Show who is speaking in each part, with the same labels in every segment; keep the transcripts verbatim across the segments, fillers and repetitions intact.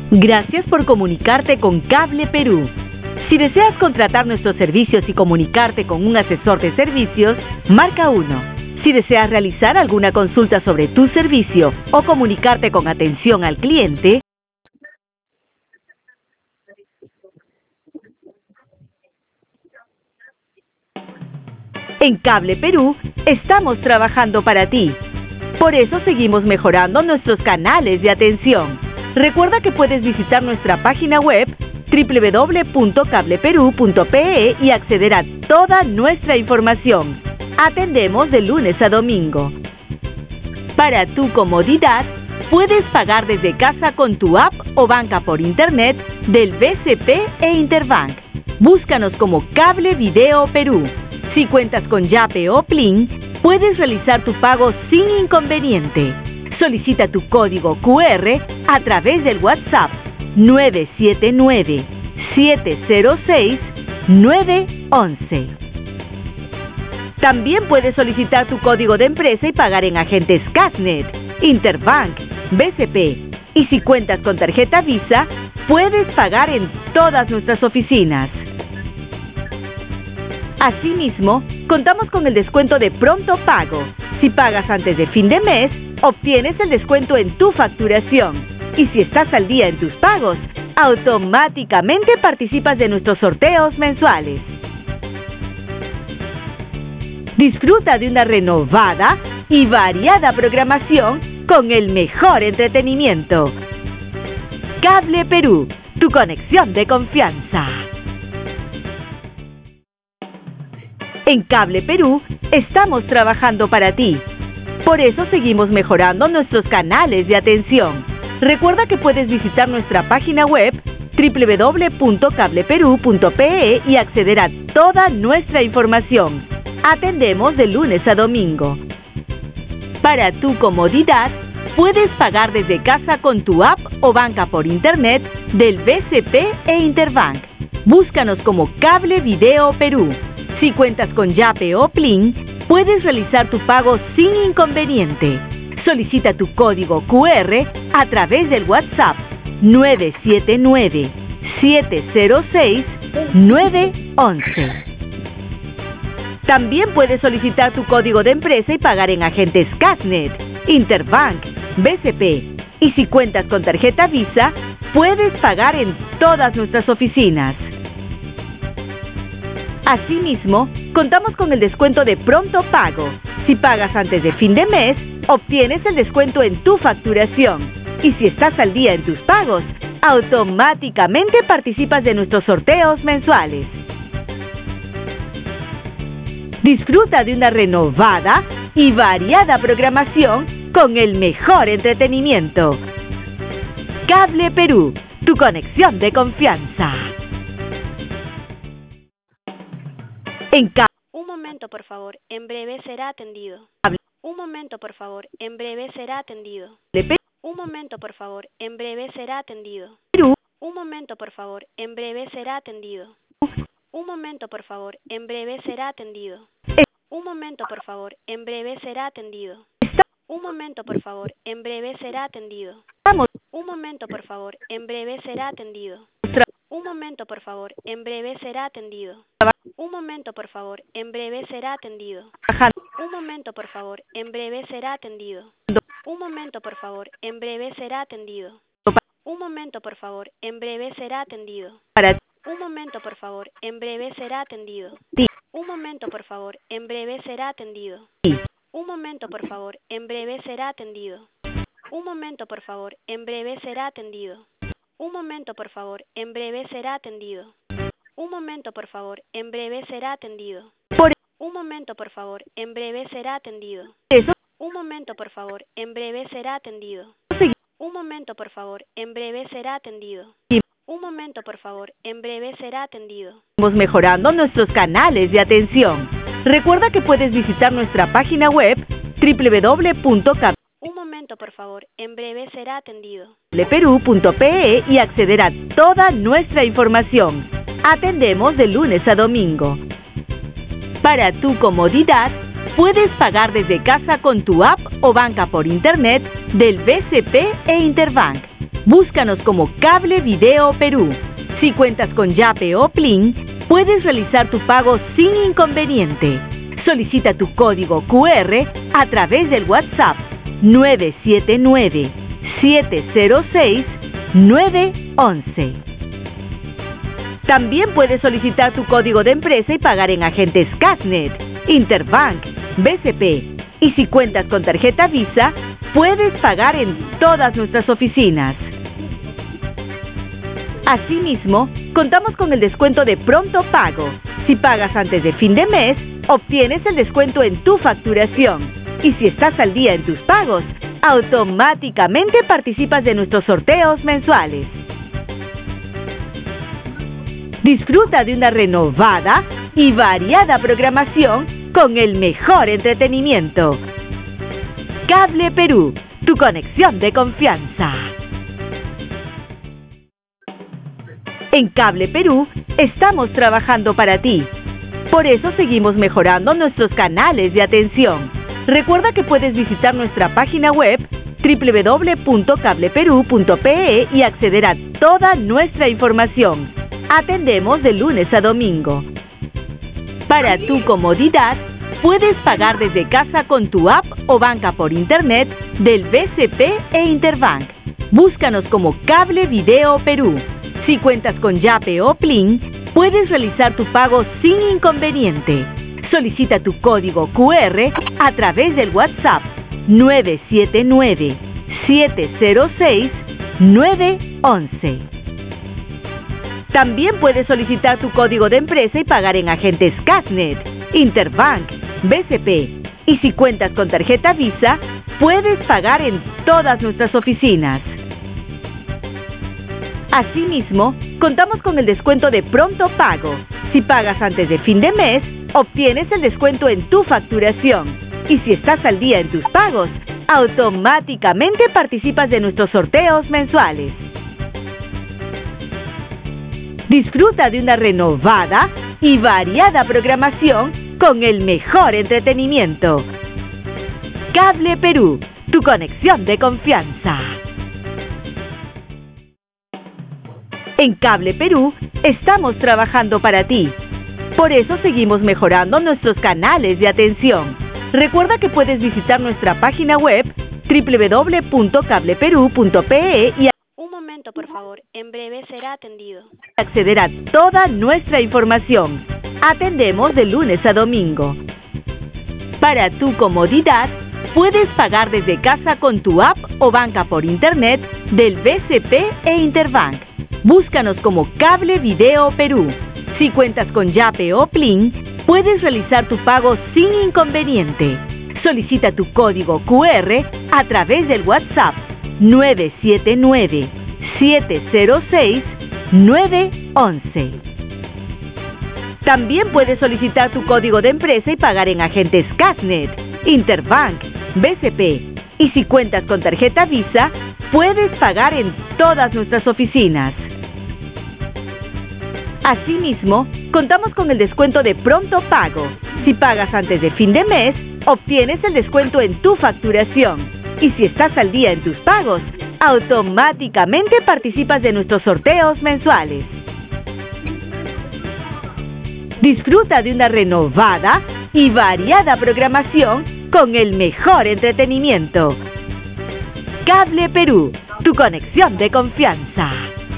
Speaker 1: Gracias por comunicarte con Cable Perú. Si deseas contratar nuestros servicios y comunicarte con un asesor de servicios, marca uno. Si deseas realizar alguna consulta sobre tu servicio o comunicarte con atención al cliente, en Cable Perú estamos trabajando para ti. Por eso seguimos mejorando nuestros canales de atención. Recuerda que puedes visitar nuestra página web doble u doble u doble u punto cable perú punto pe e y acceder a toda nuestra información. Atendemos de lunes a domingo. Para tu comodidad, puedes pagar desde casa con tu app o banca por internet del B C P e Interbank. Búscanos como Cable Video Perú. Si cuentas con Yape o Plin, puedes realizar tu pago sin inconveniente. Solicita tu código cu erre a través del WhatsApp nueve siete nueve, siete cero seis, nueve once. También puedes solicitar tu código de empresa y pagar en agentes Cashnet, Interbank, B C P. Y si cuentas con tarjeta Visa, puedes pagar en todas nuestras oficinas. Asimismo, contamos con el descuento de pronto pago. Si pagas antes de fin de mes, obtienes el descuento en tu facturación. Y si estás al día en tus pagos, automáticamente participas de nuestros sorteos mensuales. Disfruta de una renovada y variada programación con el mejor entretenimiento. Cable Perú, tu conexión de confianza. En Cable Perú estamos trabajando para ti. Por eso seguimos mejorando nuestros canales de atención. Recuerda que puedes visitar nuestra página web doble u doble u doble u punto cable perú punto pe e y acceder a toda nuestra información. Atendemos de lunes a domingo. Para tu comodidad, puedes pagar desde casa con tu app o banca por internet del B C P e Interbank. Búscanos como Cable Video Perú. Si cuentas con Yape o Plin, puedes realizar tu pago sin inconveniente. Solicita tu código cu erre a través del WhatsApp nueve siete nueve, siete cero seis, nueve once. También puedes solicitar tu código de empresa y pagar en agentes Cashnet, Interbank, B C P. Y si cuentas con tarjeta Visa, puedes pagar en todas nuestras oficinas. Asimismo, contamos con el descuento de pronto pago. Si pagas antes de fin de mes, obtienes el descuento en tu facturación. Y si estás al día en tus pagos, automáticamente participas de nuestros sorteos mensuales. Disfruta de una renovada y variada programación con el mejor entretenimiento. Cable Perú, tu conexión de confianza. En Cable...
Speaker 2: Un momento, por favor. En breve será atendido. Un momento, por favor. En breve será atendido. Un momento, por favor. En breve será atendido.
Speaker 1: Perú.
Speaker 2: Un momento, por favor. En breve será atendido. Un momento, por favor. En breve será atendido. Un momento, por favor. En breve será atendido. Un momento, por favor. En breve será atendido. Un momento, por favor. En breve será atendido. Un momento, por favor. En breve será atendido. Un momento, por favor. En breve será atendido. Un momento, por favor. En breve será atendido. Un momento, por favor. En breve será atendido. Un momento, por favor. En breve será atendido. Un momento, por favor. En breve será atendido. Un momento, por favor. En breve será atendido. Un momento, por favor. En breve será atendido. Un momento, por favor. En breve será atendido. Un momento, por favor. En breve será atendido. Un momento, por favor. En breve será atendido. Un momento, por favor. En breve será atendido. Un momento, por favor. En breve será atendido. Un momento, por favor. En breve será atendido. Un momento, por favor. En breve será atendido.
Speaker 1: Estamos mejorando nuestros canales de atención. Recuerda que puedes visitar nuestra página web doble u doble u doble u punto cable
Speaker 2: Un momento, por favor. En breve será atendido.
Speaker 1: perú punto pe e y acceder a toda nuestra información. Atendemos de lunes a domingo. Para tu comodidad, puedes pagar desde casa con tu app o banca por internet del B C P e Interbank. Búscanos como Cable Video Perú. Si cuentas con Yape o Plin, puedes realizar tu pago sin inconveniente. Solicita tu código cu erre a través del WhatsApp nueve siete nueve, siete cero seis, nueve once. También puedes solicitar tu código de empresa y pagar en agentes Casnet, Interbank, B C P. Y si cuentas con tarjeta Visa, puedes pagar en todas nuestras oficinas. Asimismo, contamos con el descuento de pronto pago. Si pagas antes de fin de mes, obtienes el descuento en tu facturación. Y si estás al día en tus pagos, automáticamente participas de nuestros sorteos mensuales. Disfruta de una renovada y variada programación con el mejor entretenimiento. Cable Perú, tu conexión de confianza. En Cable Perú estamos trabajando para ti. Por eso seguimos mejorando nuestros canales de atención. Recuerda que puedes visitar nuestra página web doble u doble u doble u punto cable perú punto pe e y acceder a toda nuestra información. Atendemos de lunes a domingo. Para tu comodidad, puedes pagar desde casa con tu app o banca por internet del B C P e Interbank. Búscanos como Cable Video Perú. Si cuentas con Yape o Plin, puedes realizar tu pago sin inconveniente. Solicita tu código cu erre a través del WhatsApp nueve siete nueve, siete cero seis, nueve once. También puedes solicitar tu código de empresa y pagar en agentes Casnet, Interbank, B C P. Y si cuentas con tarjeta Visa, puedes pagar en todas nuestras oficinas. Asimismo, contamos con el descuento de pronto pago. Si pagas antes de fin de mes, obtienes el descuento en tu facturación. Y si estás al día en tus pagos, automáticamente participas de nuestros sorteos mensuales. Disfruta de una renovada y variada programación con el mejor entretenimiento. Cable Perú, tu conexión de confianza. En Cable Perú estamos trabajando para ti. Por eso seguimos mejorando nuestros canales de atención. Recuerda que puedes visitar nuestra página web doble u doble u doble u punto cable perú punto pe e y
Speaker 2: Un momento, por favor. En breve será atendido.
Speaker 1: acceder a toda nuestra información. Atendemos de lunes a domingo. Para tu comodidad, puedes pagar desde casa con tu app o banca por internet del B C P e Interbank. Búscanos como Cable Video Perú. Si cuentas con Yape o Plin, puedes realizar tu pago sin inconveniente. Solicita tu código cu erre a través del WhatsApp nueve siete nueve, siete cero seis, nueve once. También puedes solicitar tu código de empresa y pagar en agentes Casnet, Interbank, B C P. Y si cuentas con tarjeta Visa, puedes pagar en todas nuestras oficinas. Asimismo, contamos con el descuento de pronto pago. Si pagas antes de fin de mes, obtienes el descuento en tu facturación. Y si estás al día en tus pagos, automáticamente participas de nuestros sorteos mensuales. Disfruta de una renovada y variada programación con el mejor entretenimiento. Cable Perú, tu conexión de confianza.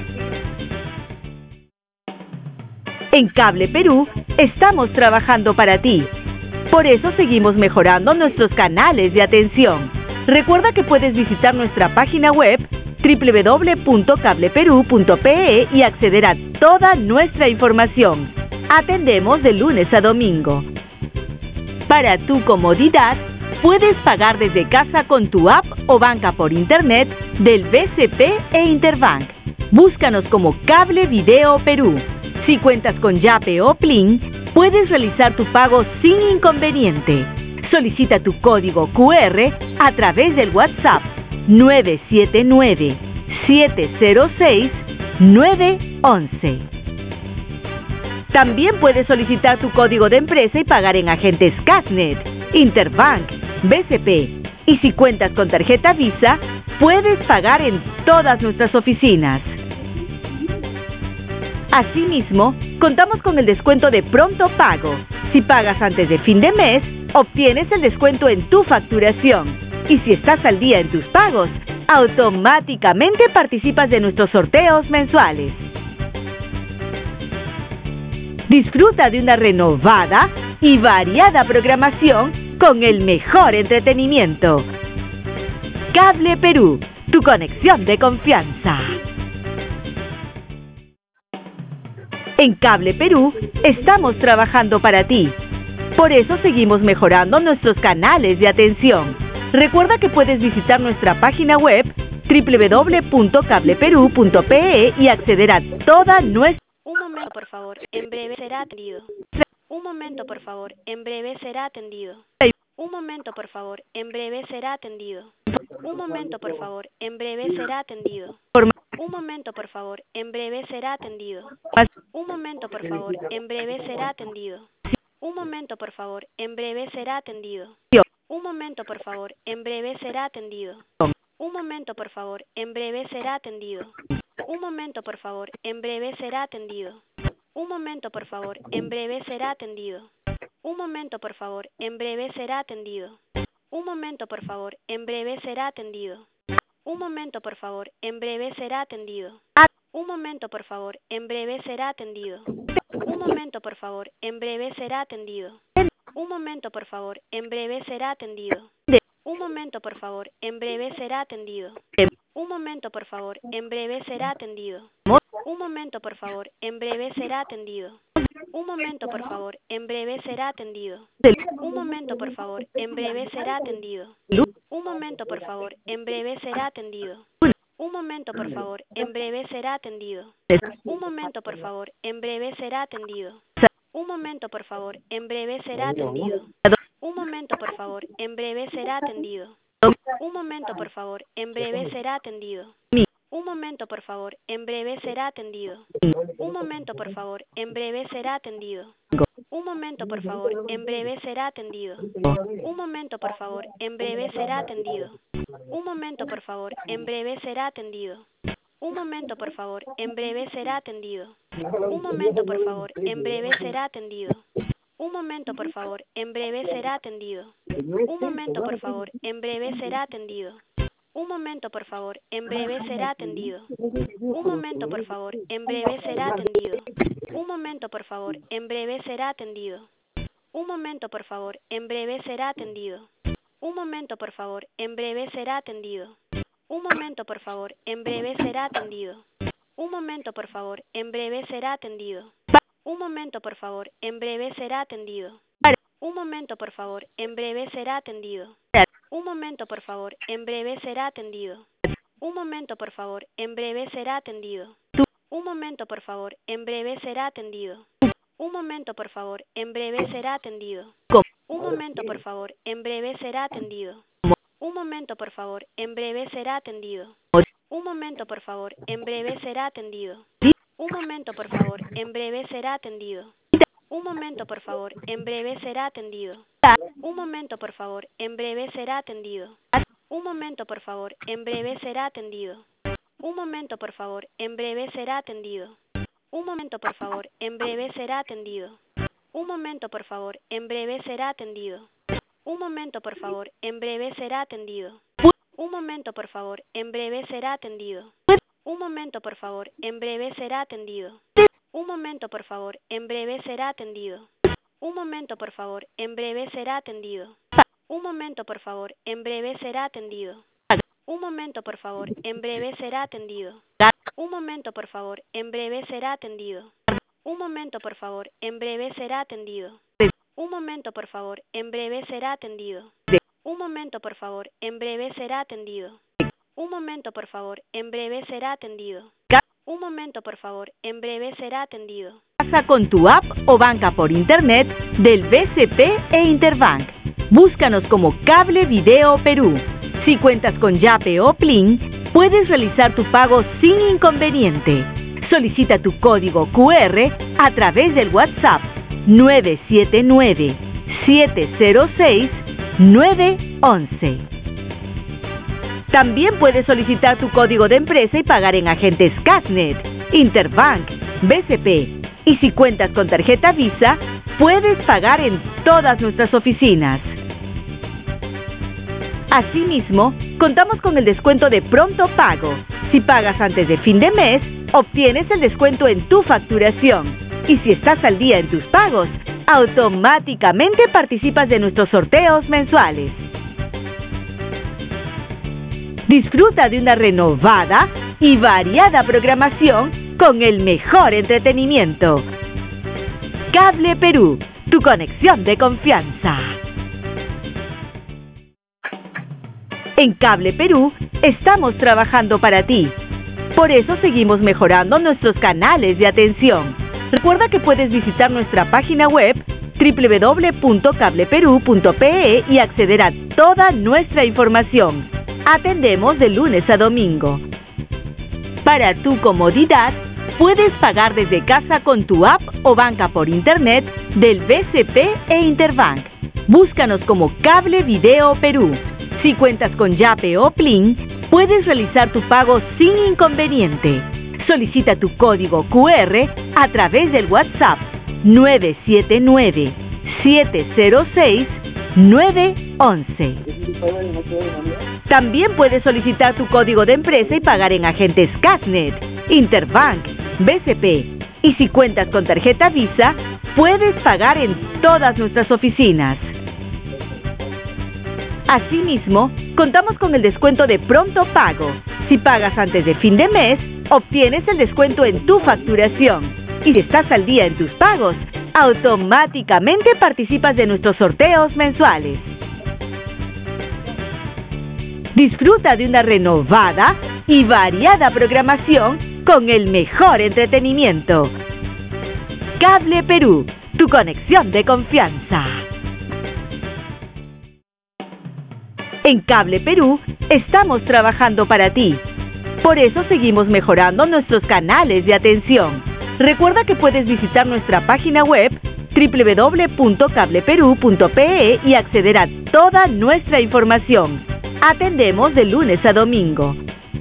Speaker 1: En Cable Perú estamos trabajando para ti. Por eso seguimos mejorando nuestros canales de atención. Recuerda que puedes visitar nuestra página web doble u doble u doble u punto cable perú punto pe e y acceder a toda nuestra información. Atendemos de lunes a domingo. Para tu comodidad, puedes pagar desde casa con tu app o banca por internet del B C P e Interbank. Búscanos como Cable Video Perú. Si cuentas con Yape o Plin, puedes realizar tu pago sin inconveniente. Solicita tu código cu erre a través del WhatsApp nueve siete nueve, siete cero seis, nueve once. También puedes solicitar tu código de empresa y pagar en agentes Casnet, Interbank, B C P. Y si cuentas con tarjeta Visa, puedes pagar en todas nuestras oficinas. Asimismo, contamos con el descuento de pronto pago. Si pagas antes de fin de mes, obtienes el descuento en tu facturación. Y si estás al día en tus pagos, automáticamente participas de nuestros sorteos mensuales. Disfruta de una renovada y variada programación con el mejor entretenimiento. Cable Perú, tu conexión de confianza. En Cable Perú estamos trabajando para ti. Por eso seguimos mejorando nuestros canales de atención. Recuerda que puedes visitar nuestra página web doble u doble u doble u punto cable perú punto pe e y acceder a toda nuestra...
Speaker 2: Un momento, por favor. En breve será atendido. Un momento, por favor. En breve será atendido. Un momento, por favor. En breve será atendido. Un momento, por favor. En breve será atendido. Un momento, por favor. En breve será atendido. Un momento, por favor. En breve será atendido. Un momento, por favor. En breve será atendido. Un momento, por favor. En breve será atendido. Un momento, por favor. En breve será atendido. Un momento, por favor. En breve será atendido. Un momento, por favor. En breve será atendido. Un momento, por favor. En breve será atendido. Un momento, por favor. En breve será atendido. Un momento, por favor. En breve será atendido. Un momento, por favor. En breve será atendido. Un momento, por favor. En breve será atendido. Un momento, por favor. En breve será atendido. Un momento, por favor. En breve será atendido. Un momento, por favor. En breve será atendido. Un momento, por favor. En breve será atendido. Un momento, por favor. En breve será atendido. Un momento, por favor. En breve será atendido. Un momento, por favor. En breve será atendido. Un momento, por favor. En breve será atendido. Un momento, por favor. En breve será atendido. Un momento, por favor. En breve será atendido. Un momento, por favor. En breve será atendido. Un momento, por favor. En breve será atendido. Un momento, por favor. En breve será atendido. Un momento, por favor. En breve será atendido. Un momento, por favor. En breve será atendido. Un momento, por favor. En breve será atendido. Un momento, por favor. En breve será atendido. Un momento, por favor. En breve será atendido. Un momento, por favor. En breve será atendido. Un momento, por favor. En breve será atendido. Un momento, por favor. En breve será atendido. Un momento, por favor. En breve será atendido. Un momento, por favor. En breve será atendido. Un momento, por favor. En breve será atendido. Un momento, por favor. En breve será atendido. Un momento, por favor. En breve será atendido. Un momento, por favor. En breve será atendido. Un momento, por favor. En breve será atendido. Un momento, por favor. En breve será atendido. Un momento, por favor. En breve será atendido. Un momento, por favor. En breve será atendido. Un momento, por favor. En breve será atendido. Un momento, por favor. En breve será atendido. Un momento, por favor. En breve será atendido. Un momento, por favor. En breve será atendido. Un momento, por favor. En breve será atendido. Un momento, por favor. En breve será atendido. Un momento, por favor. En breve será atendido. Un momento, por favor. En breve será atendido. Un momento, por favor. En breve será atendido. Un momento, por favor. En breve será atendido. Un momento, por favor. En breve será atendido. Un momento, por favor. En breve será atendido. Un momento, por favor. En breve será atendido. Un momento, por favor. En breve será atendido. Un momento, por favor. En breve será atendido. Un momento, por favor. En breve será atendido. Un momento, por favor. En breve será atendido. Un momento, por favor. En breve será atendido. Un momento, por favor. En breve será atendido. Un momento, por favor. En breve será atendido. Un momento, por favor. En breve será atendido. Un momento, por favor. En breve será atendido. Un momento, por favor. En breve será atendido. Un momento, por favor. En breve será atendido. Un momento, por favor. En breve será atendido. Un momento, por favor. En breve será atendido.
Speaker 1: Pasa con tu app o banca por internet del B C P e Interbank. Búscanos como Cable Video Perú. Si cuentas con Yape o Plin, puedes realizar tu pago sin inconveniente. Solicita tu código Q R a través del WhatsApp nueve siete nueve, siete cero seis, nueve uno uno. También puedes solicitar tu código de empresa y pagar en agentes Cashnet, Interbank, B C P. Y si cuentas con tarjeta Visa, puedes pagar en todas nuestras oficinas. Asimismo, contamos con el descuento de pronto pago. Si pagas antes de fin de mes, obtienes el descuento en tu facturación. Y si estás al día en tus pagos, automáticamente participas de nuestros sorteos mensuales. Disfruta de una renovada y variada programación con el mejor entretenimiento. Cable Perú, tu conexión de confianza. En Cable Perú estamos trabajando para ti. Por eso seguimos mejorando nuestros canales de atención. Recuerda que puedes visitar nuestra página web doble u doble u doble u punto cable perú punto pe e y acceder a toda nuestra información. Atendemos de lunes a domingo. Para tu comodidad, puedes pagar desde casa con tu app o banca por internet del B C P e Interbank. Búscanos como Cable Video Perú. Si cuentas con Yape o Plin, puedes realizar tu pago sin inconveniente. Solicita tu código cu erre a través del WhatsApp nueve siete nueve, siete cero seis, nueve once. También puedes solicitar tu código de empresa y pagar en agentes Cashnet, Interbank, B C P. Y si cuentas con tarjeta Visa, puedes pagar en todas nuestras oficinas. Asimismo, contamos con el descuento de pronto pago. Si pagas antes de fin de mes, obtienes el descuento en tu facturación. Y si estás al día en tus pagos, automáticamente participas de nuestros sorteos mensuales. Disfruta de una renovada y variada programación con el mejor entretenimiento. Cable Perú, tu conexión de confianza. En Cable Perú estamos trabajando para ti. Por eso seguimos mejorando nuestros canales de atención. Recuerda que puedes visitar nuestra página web doble u doble u doble u punto cable perú punto pe e y acceder a toda nuestra información. Atendemos de lunes a domingo.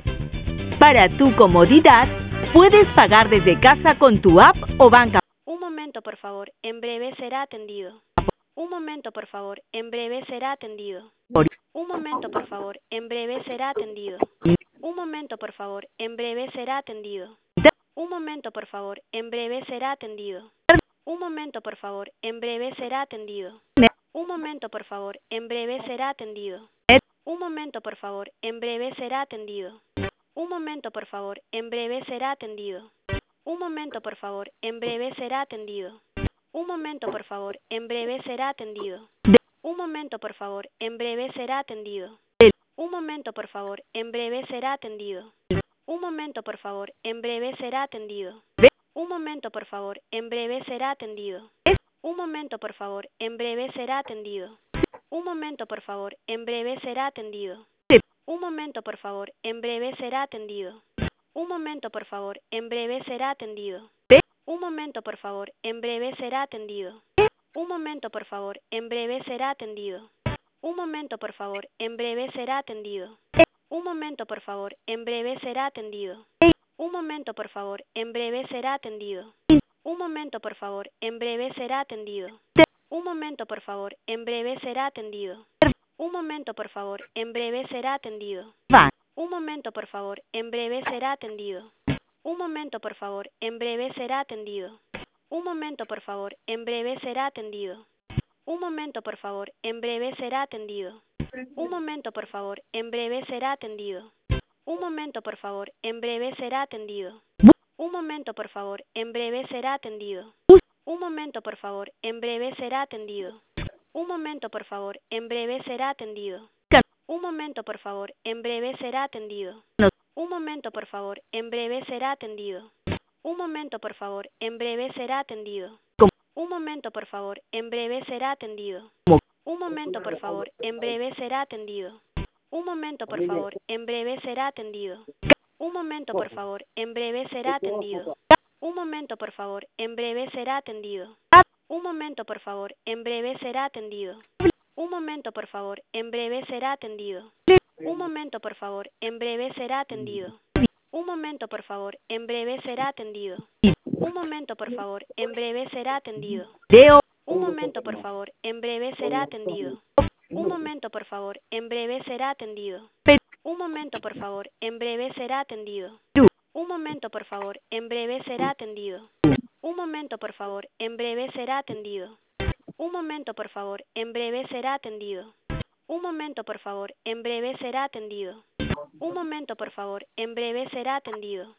Speaker 1: Para tu comodidad, puedes pagar desde casa con tu app o banca.
Speaker 2: Un momento, por favor. En breve será atendido. Un momento, por favor. En breve será atendido. Un momento, por favor. En breve será atendido. Un momento, por favor. En breve será atendido. Un momento, por favor. En breve será atendido. Un momento, por favor. En breve será atendido. Un momento, por favor. En breve será atendido. Un momento, por favor. En breve será atendido. Un momento, por favor. En breve será atendido. Un momento, por favor. En breve será atendido. Un momento, por favor. En breve será atendido. Un momento, por favor. En breve será atendido. Un momento, por favor. En breve será atendido. Un momento, por favor. En breve será atendido. Un momento, por favor. En breve será atendido. Un momento, por favor. En breve será atendido. Un momento, por favor. En breve será atendido. Un momento, por favor. En breve será atendido. Un momento, por favor. En breve será atendido. Un momento, por favor. En breve será atendido. Un momento, por favor. En breve será atendido. Un momento, por favor. En breve será atendido. Un momento, por favor. En breve será atendido. Un momento, por favor. En breve será atendido. Un momento, por favor. En breve será atendido. Un momento, por favor. En breve será atendido. Un momento, por favor. En breve será atendido. Un momento, por favor. En breve será atendido. Un momento, por favor. En breve será atendido. Un momento, por favor. En breve será atendido. Un momento, por favor. En breve será atendido. Un momento, por favor. En breve será atendido. Un momento, por favor. En breve será atendido. Un momento, por favor. En breve será atendido. Un momento, por favor. En breve será atendido. Un momento, por favor. En breve será atendido. Un momento, por favor. En breve será atendido. Un momento, por favor. En breve será atendido. Un momento, por favor. En breve será atendido. Un momento, por favor. En breve será atendido. Un momento, por favor. En breve será atendido. Un momento, por favor. En breve será atendido. Un momento, por favor. En breve será atendido. Un momento, por favor. En breve será atendido. Un momento, por favor. En breve será atendido. Un momento, por favor. En breve será atendido. Un momento, por favor. En breve será atendido. Un momento, por favor. En breve será atendido. Un momento, por favor. En breve será atendido.
Speaker 1: Video.
Speaker 2: Un momento, por favor. En breve será atendido. Un momento, por favor. En breve será atendido. Un momento, por favor. En breve será atendido. Un momento, por favor. En breve será atendido. Un momento, por favor. En breve será atendido. Un momento, por favor. En breve será atendido. Un momento, por favor. En breve será atendido. Un momento, por favor. En breve será atendido.